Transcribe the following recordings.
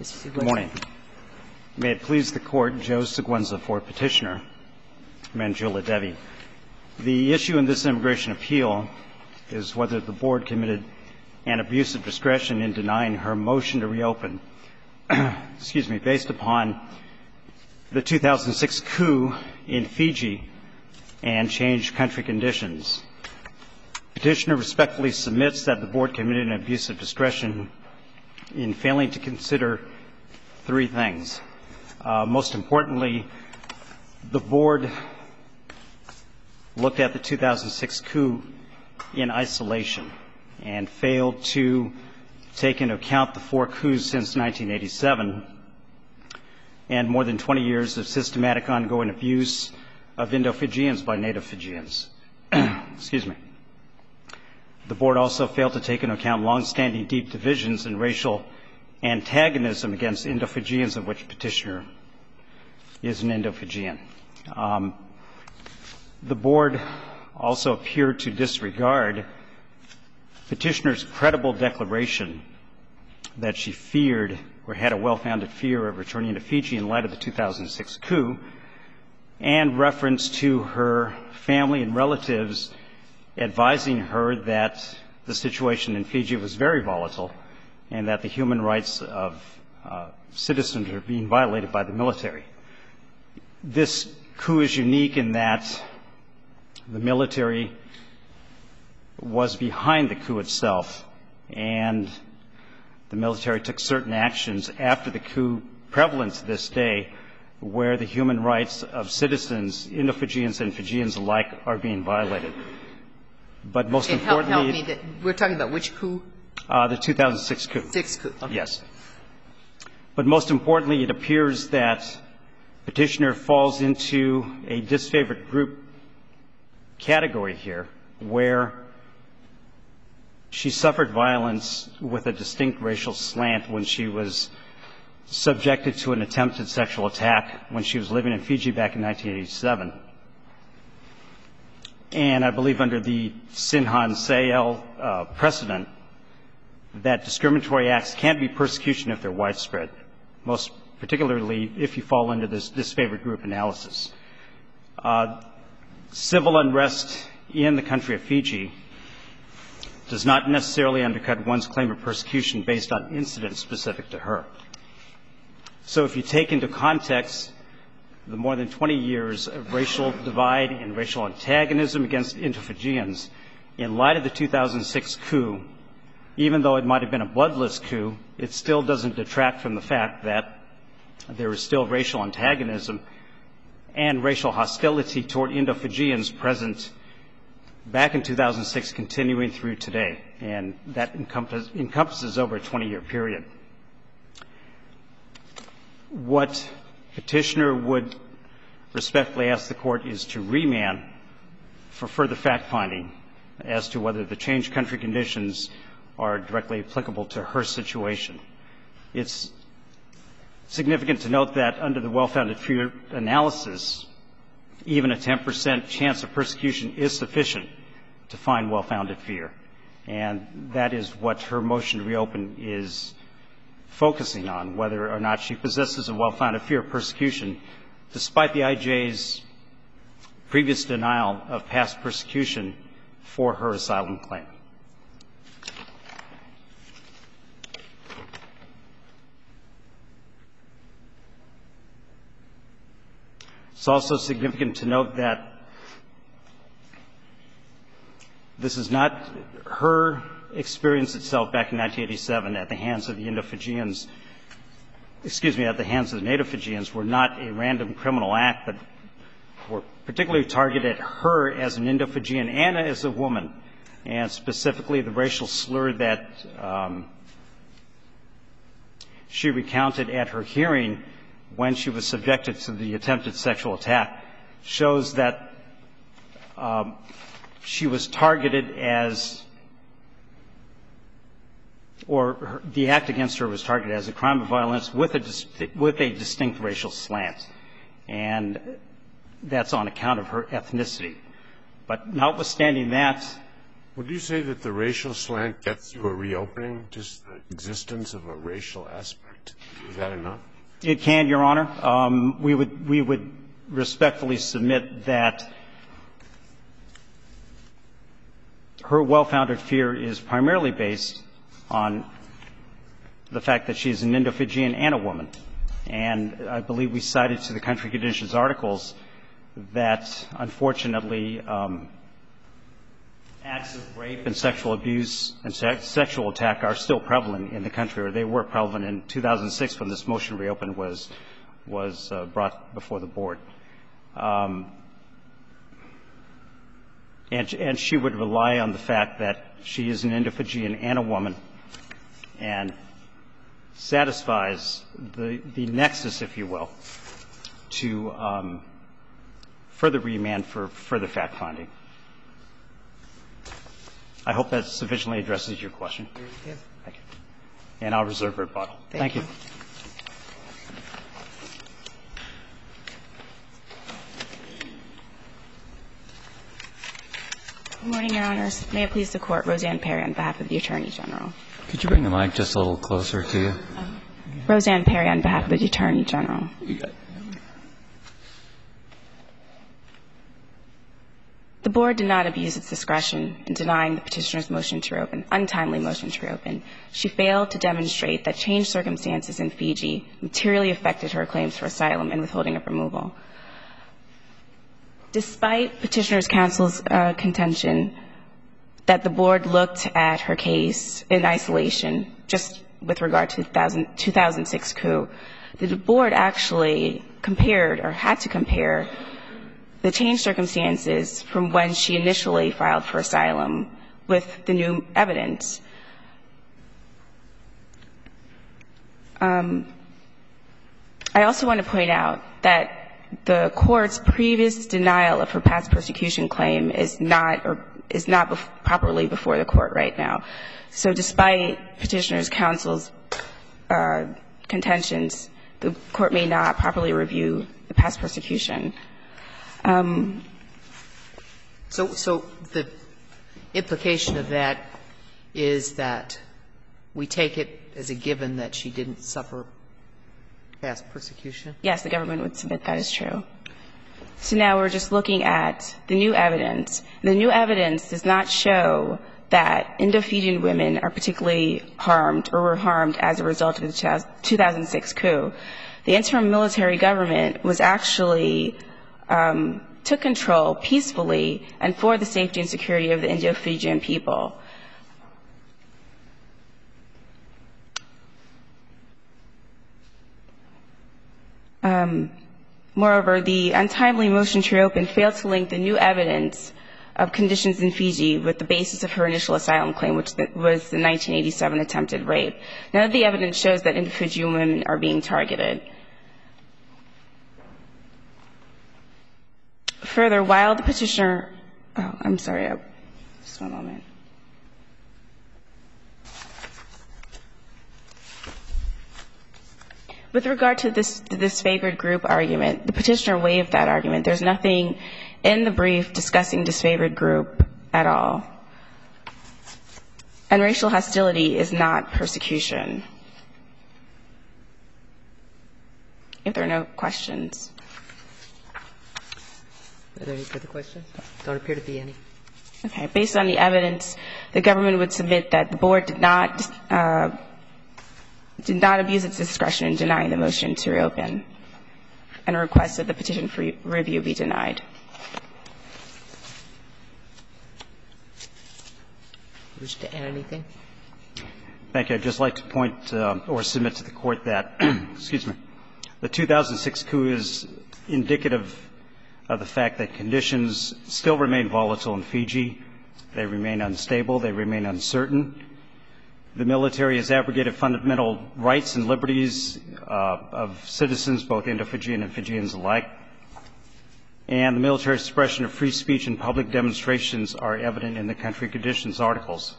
Mr. Seguenza. Good morning. May it please the Court, Joe Seguenza for Petitioner, Manjula Devi. The issue in this immigration appeal is whether the Board committed an abuse of discretion in denying her motion to reopen, based upon the 2006 coup in Fiji and changed country conditions. Petitioner respectfully submits that the Board committed an abuse of discretion in failing to consider three things. Most importantly, the Board looked at the 2006 coup in isolation and failed to take into account the four coups since 1987 and more than 20 years of systematic ongoing abuse of Indo-Fijians by native Fijians. Excuse me. The Board also failed to take into account longstanding deep divisions and racial antagonism against Indo-Fijians, of which Petitioner is an Indo-Fijian. The Board also appeared to disregard Petitioner's credible declaration that she feared or had a well-founded fear of returning to Fiji in light of the 2006 coup, and reference to her family and relatives advising her that the situation in Fiji was very volatile and that the human rights of citizens are being violated by the military. This coup is unique in that the military was behind the coup itself, and the military took certain actions after the coup prevalent to this day where the human rights of citizens, Indo-Fijians and Fijians alike, are being violated. But most importantly, help me, we're talking about which coup? The 2006 coup. Okay. Yes. But most importantly, it appears that Petitioner falls into a disfavored group category here, where she suffered violence with a distinct racial slant when she was subjected to an attempted sexual attack when she was living in Fiji back in 1987. And I believe under the Sinhan Sayel precedent that discriminatory acts can be persecution if they're widespread, most particularly if you fall into this disfavored group analysis. Civil unrest in the country of Fiji does not necessarily undercut one's claim of persecution based on incidents specific to her. So if you take into context the more than 20 years of racial divide and racial antagonism against Indo-Fijians, in light of the 2006 coup, even though it might have been a bloodless coup, it still doesn't detract from the fact that there is still racial antagonism and racial hostility toward Indo-Fijians present back in 2006 continuing through today, and that encompasses over a 20-year period. What Petitioner would respectfully ask the Court is to remand for further fact-finding as to whether the changed country conditions are directly applicable to her situation. It's significant to note that under the well-founded fear analysis, even a 10% chance of persecution is sufficient to find well-founded fear. And that is what her motion to reopen is focusing on, whether or not she possesses a well-founded fear of persecution, despite the IJ's previous denial of past persecution for her asylum claim. It's also significant to note that this is not her experience itself back in 1987 at the hands of the Indo-Fijians, at the hands of the native Fijians, were not a random criminal act, but were particularly targeted at her as an Indo-Fijian and as a woman, and specifically the racial slur that she recounted at her hearing when she was subjected to the attempted sexual attack shows that she was targeted as, or the act against her was targeted as a crime of violence with a distinct racial slant. And that's on account of her ethnicity. But notwithstanding that, would you say that the racial slant gets you a reopening, just the existence of a racial aspect? Is that enough? It can, Your Honor. We would respectfully submit that her well-founded fear is primarily based on the fact that she is an Indo-Fijian and a woman. And I believe we cited to the country conditions articles that, unfortunately, acts of rape and sexual abuse and sexual attack are still prevalent in the country, or they were prevalent in 2006 when this motion reopened was brought before the board. And she would rely on the fact that she is an Indo-Fijian and a woman and satisfies the nexus, if you will, to further remand for further fact-finding. I hope that sufficiently addresses your question. Thank you. And I'll reserve rebuttal. Thank you. Good morning, Your Honors. May it please the Court, Roseanne Perry on behalf of the Attorney General. Could you bring the mic just a little closer to you? Roseanne Perry on behalf of the Attorney General. The Board did not abuse its discretion in denying the petitioner's motion to reopen, untimely motion to reopen. She failed to demonstrate that changed circumstances in Fiji materially affected her claims for asylum and withholding of removal. Despite petitioner's counsel's contention that the Board looked at her case in isolation, just with regard to the 2006 coup, the Board actually compared or had to compare the changed circumstances from when she initially filed for asylum with the new evidence. I also want to point out that the Court's previous denial of her past persecution claim is not properly before the Court right now. So despite petitioner's counsel's contentions, the Court may not properly review the past persecution. So the implication of that is that we take it as a given that she didn't suffer past persecution? Yes, the government would submit that as true. So now we're just looking at the new evidence. The new evidence does not show that Indo-Fijian women are particularly harmed or were harmed as a result of the 2006 coup. The interim military government was actually took control peacefully and for the safety and security of the Indo-Fijian people. Moreover, the untimely motion to reopen failed to link the new evidence of conditions in Fiji with the basis of her initial asylum claim, which was the 1987 attempted rape. None of the evidence shows that Indo-Fijian women are being targeted. Further, while the petitioner – oh, I'm sorry. Just one moment. With regard to this disfavored group argument, the petitioner waived that argument. There's nothing in the brief discussing disfavored group at all. And racial hostility is not persecution. If there are no questions. Are there any further questions? Don't appear to be any. Okay. Based on the evidence, the government would submit that the board did not abuse its discretion in denying the motion to reopen and request that the petition for review be denied. Wish to add anything? Thank you. I'd just like to point or submit to the Court that, excuse me, the 2006 coup is indicative of the fact that conditions still remain volatile in Fiji. They remain unstable. They remain uncertain. The military has abrogated fundamental rights and liberties of citizens, both Indo-Fijian and Fijians alike. And the military suppression of free speech and public demonstrations are evident in the country conditions articles.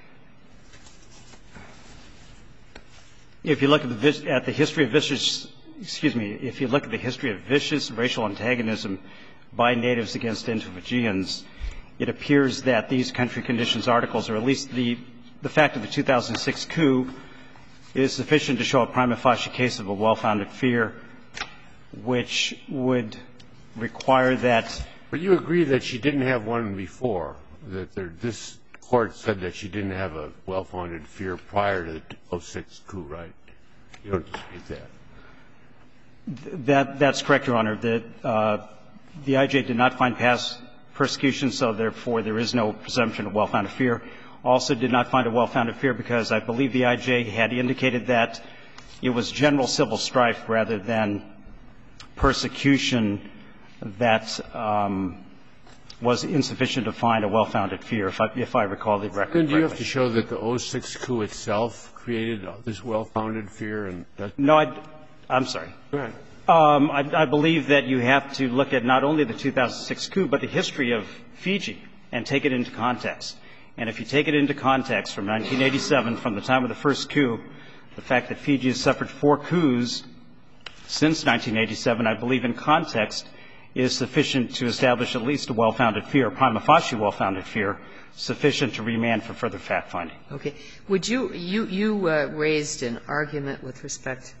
If you look at the history of vicious, if you look at the history of vicious racial antagonism by natives against Indo-Fijians, it appears that these country conditions articles, or at least the fact of the 2006 coup, is sufficient to show a prima facie case of a well-founded fear, which would require that. But you agree that she didn't have one before, that this Court said that she didn't have a well-founded fear prior to the 06 coup, right? You don't dispute that? That's correct, Your Honor. The IJ did not find past persecution, so therefore there is no presumption of well-founded fear. Also did not find a well-founded fear because I believe the IJ had indicated that it was general civil strife rather than persecution that was insufficient to find a well-founded fear, if I recall the record correctly. Then do you have to show that the 06 coup itself created this well-founded fear? And no, I'm sorry. Go ahead. I believe that you have to look at not only the 2006 coup, but the history of Fiji and take it into context. And if you take it into context from 1987, from the time of the first coup, the fact that Fiji has suffered 4 coups since 1987, I believe in context is sufficient to establish at least a well-founded fear, a prima facie well-founded fear, sufficient to remand for further fact-finding. Okay. Would you raised an argument with respect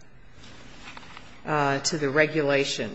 to the regulation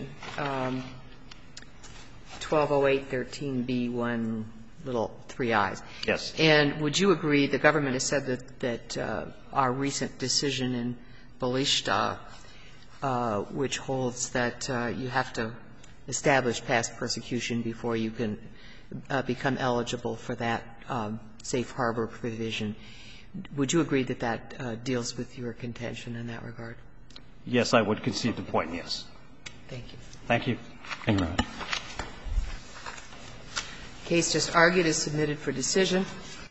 1208.13b1 little 3i's. Yes. And would you agree, the government has said that our recent decision in Balishta, which holds that you have to establish past persecution before you can become eligible for that safe harbor provision, would you agree that that deals with your contention in that regard? Yes, I would concede the point, yes. Thank you. Thank you. Thank you very much. The case just argued is submitted for decision.